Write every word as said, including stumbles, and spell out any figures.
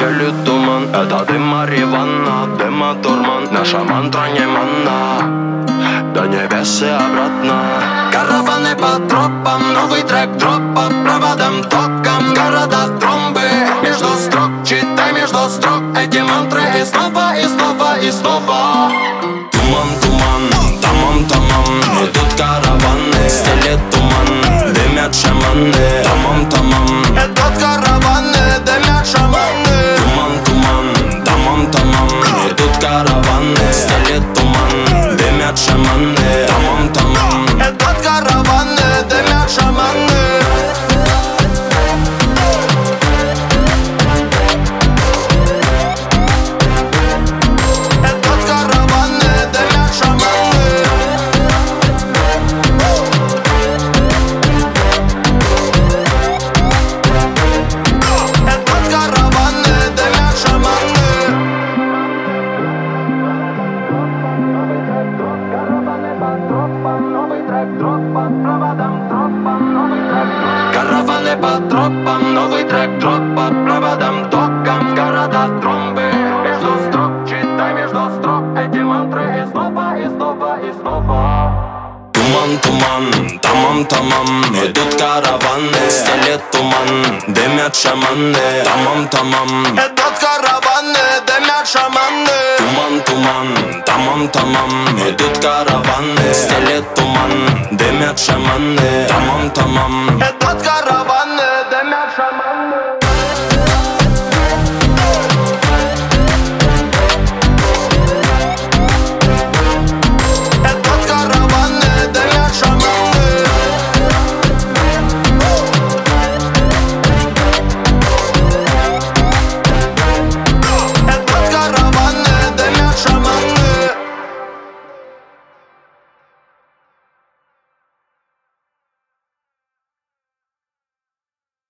стелит туман. Это дым марихуана, дыма дурман. Наша мантра не манна, до небес и обратно. Караваны по тропам, новый трек дроп по проводам, током. Города тромбы, между строк, читай между строк эти мантры и снова, и снова, и снова. Туман, туман, тамам, тамам, идут караваны, стелет туман, дымят шаманы. Тамам, тамам, идут караваны, дымят шаманы. Туман, туман, тамам, тамам, идут караваны, стелет туман, дымят шаманы. Тамам, тамам, идут караваны, дымят шаманы. Караваны по тропам, новый трек дроп по проводам, током. Города тромбы, между строк, читай между строк эти мантры и снова, и снова, и снова. Туман, туман, тамам, тамам, идут караваны, стелет туман, дымят шаманы. Тамам, тамам, идут караваны, дымят шаманы. Туман, туман, тамам, тамам, идут караваны, стелет туман, дымят шаманы. Тамам, тамам, идут караваны.